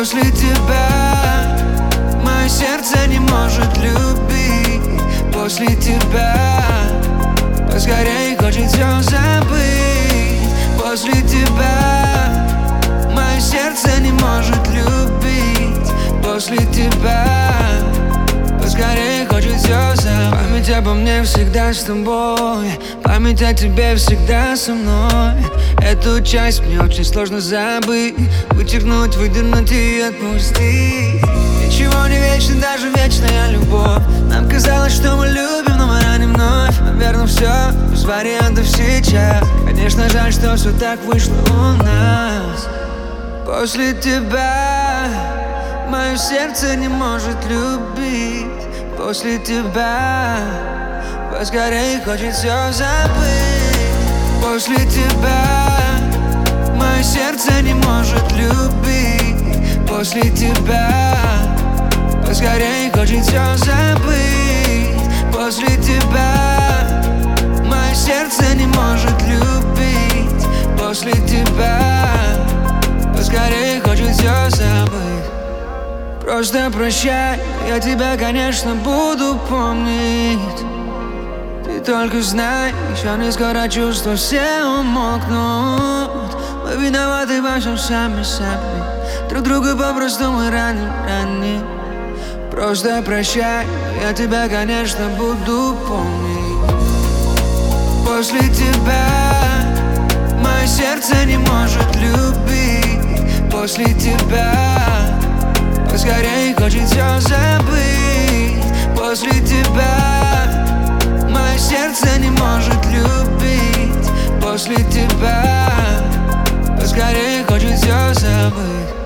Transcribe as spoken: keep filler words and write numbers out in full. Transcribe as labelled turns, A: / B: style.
A: После тебя мое сердце не может любить. После тебя поскорей хочет все забыть. После тебя мое сердце не может любить. После тебя поскорей хочет все забыть. Память обо мне всегда с тобой, память о тебе всегда со мной. Эту часть мне очень сложно забыть, вычеркнуть, выдернуть и отпустить. Ничего не вечно, даже вечная любовь. Нам казалось, что мы любим, но мы раним вновь. Наверное, все без вариантов сейчас. Конечно, жаль, что все так вышло у нас. После тебя мое сердце не может любить. После тебя поскорей хочет все забыть. После тебя мое сердце не может любить. После тебя поскорей хочет все забыть. После тебя мое сердце не может любить. После тебя поскорей хочет все забыть. Просто прощай, я тебя, конечно, буду помнить. Ты только знай, еще не скоро чувства все умолкнут. Мы виноваты во всем сами-сами, друг друга попросту мы раним, раним. Просто прощай, я тебя, конечно, буду помнить. После тебя мое сердце не может любить. После тебя поскорей хочет все забыть. После тебя мое сердце не может любить. После тебя поскорей хочет все забыть.